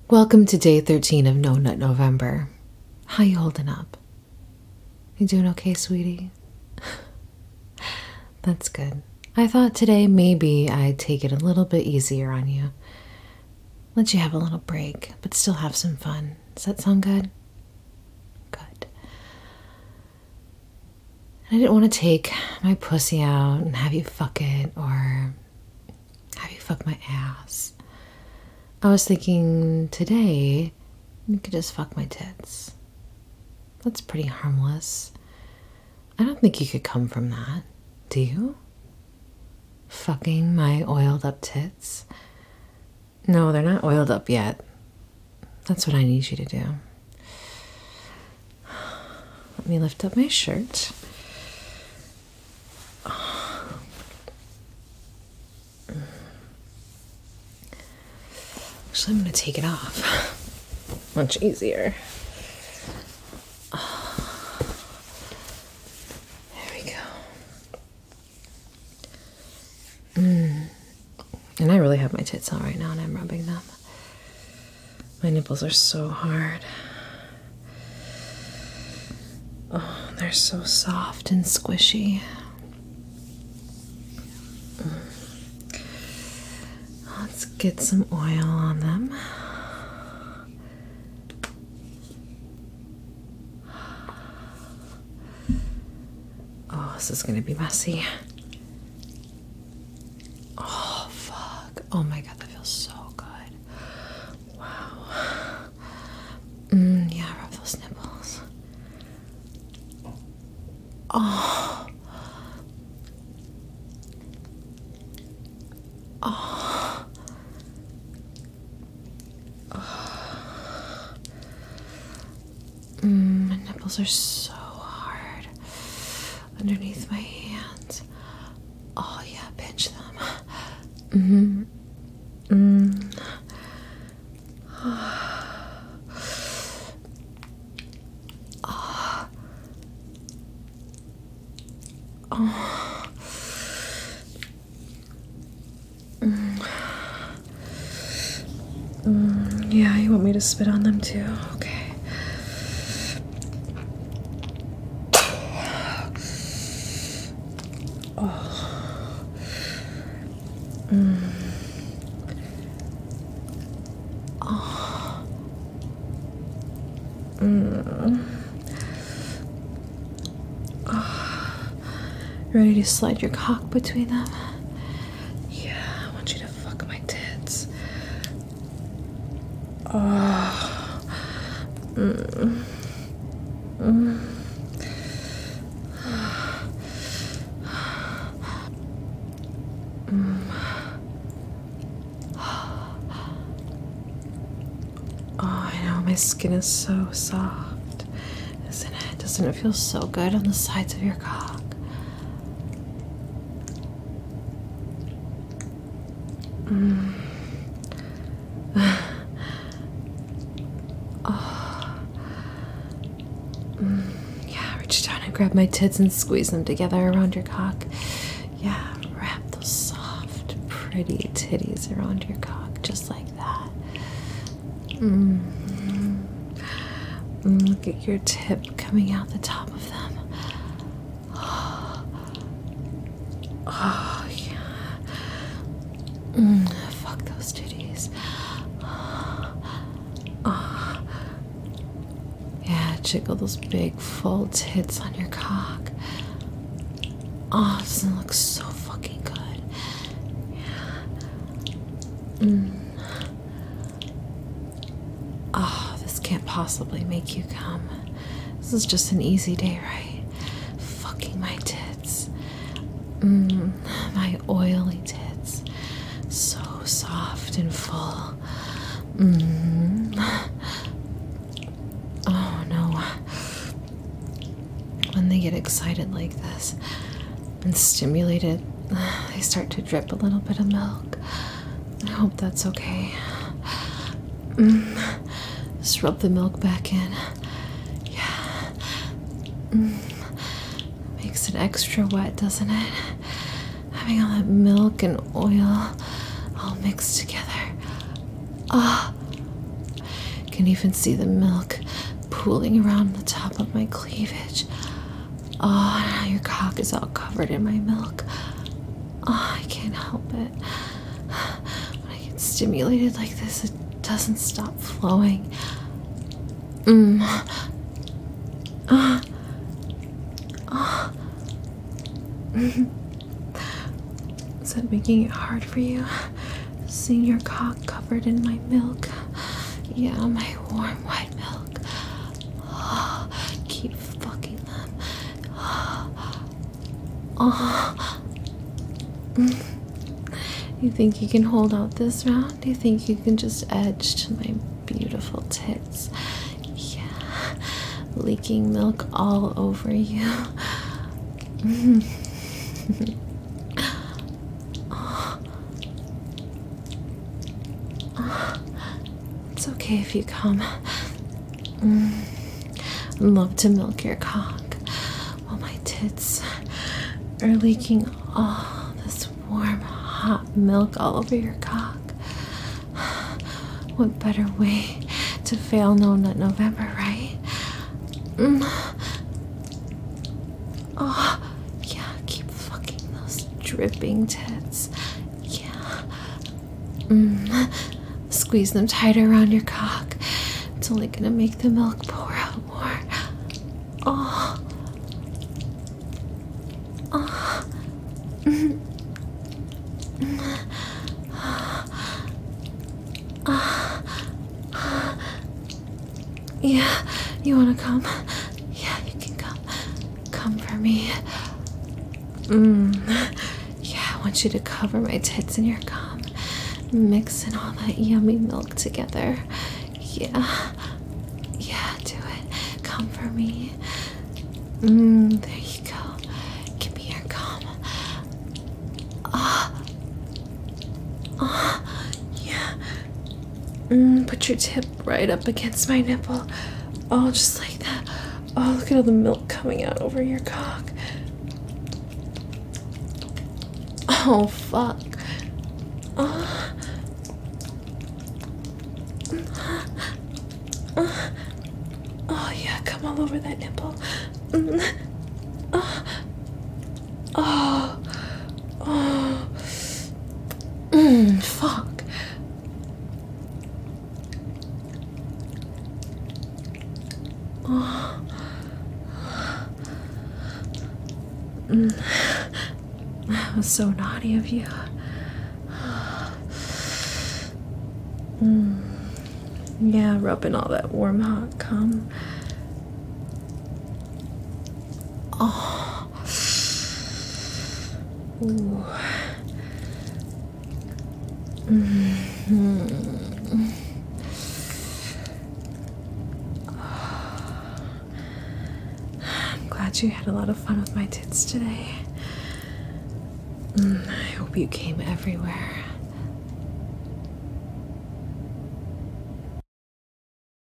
Welcome to day 13 of No Nut November. How you holding up? You doing okay, sweetie? That's good. I thought today maybe I'd take it a little bit easier on you. Let you have a little break, but still have some fun. Does that sound good? Good. I didn't want to take my pussy out and have you fuck it or have you fuck my ass. I was thinking today you could just fuck my tits. That's pretty harmless. I don't think you could come from that. Do you? Fucking my oiled up tits? No, they're not oiled up yet. That's what I need you to do. Let me lift up my shirt. Actually, I'm going to take it off. Much easier. There we go. And I really have my tits out right now and I'm rubbing them. My nipples are so hard. Oh, they're so soft and squishy. Let's get some oil on them. Oh, this is going to be messy. Oh, fuck. Oh my god, that feels so good. Wow. Yeah, rub those nipples. Oh. Oh. My nipples are so hard underneath my hands. Oh yeah, pinch them. Yeah, you want me to spit on them too? Okay. Ready to slide your cock between them? Yeah, I want you to fuck my tits. Oh. Oh, I know, my skin is so soft, isn't it? Doesn't it feel so good on the sides of your cock? Yeah, reach down and grab my tits and squeeze them together around your cock. Yeah, wrap those soft, pretty titties around your cock, just like that. Look at your tip coming out the top of them. Oh, yeah. Fuck those titties. Yeah, jiggle those big, full tits on your cock. Oh, doesn't it look so fucking good? Yeah. Oh, this can't possibly make you come. This is just an easy day, right? Fucking my tits. My oily tits. So soft and full. Oh no. When they get excited like this and stimulated, they start to drip a little bit of milk. I hope that's okay. Just rub the milk back in. Yeah. Makes it extra wet, doesn't it? Having all that milk and oil all mixed together. Ah, can even see the milk pooling around the top of my cleavage. Oh, your cock is all covered in my milk. Oh, I can't help it. When I get stimulated like this, it doesn't stop flowing. Is that making it hard for you? Seeing your cock covered in my milk? Yeah, my warm white milk. Oh, keep fucking them. Oh. You think you can hold out this round? Do you think you can just edge to my beautiful tits? Yeah, leaking milk all over you. It's okay if you come. I'd love to milk your cock while my tits are leaking all this warm, hot milk all over your cock. What better way to fail No Nut November, right? Oh, yeah, keep fucking those dripping tits. Yeah. Squeeze them tighter around your cock. It's only gonna make the milk pour out more. Oh. Oh. Yeah, you wanna come? Yeah, you can come. Come for me. Yeah, I want you to cover my tits in your cum. Mixing all that yummy milk together. Yeah. Yeah, do it. Come for me. There you go. Give me your cum. Yeah. Put your tip right up against my nipple. Oh, just like that. Oh, look at all the milk coming out over your cock. Oh, fuck. Oh, yeah, come all over that nipple. Fuck. That was so naughty of you. Yeah, rubbing all that warm, hot cum. Oh. Ooh. I'm glad you had a lot of fun with my tits today. I hope you came everywhere.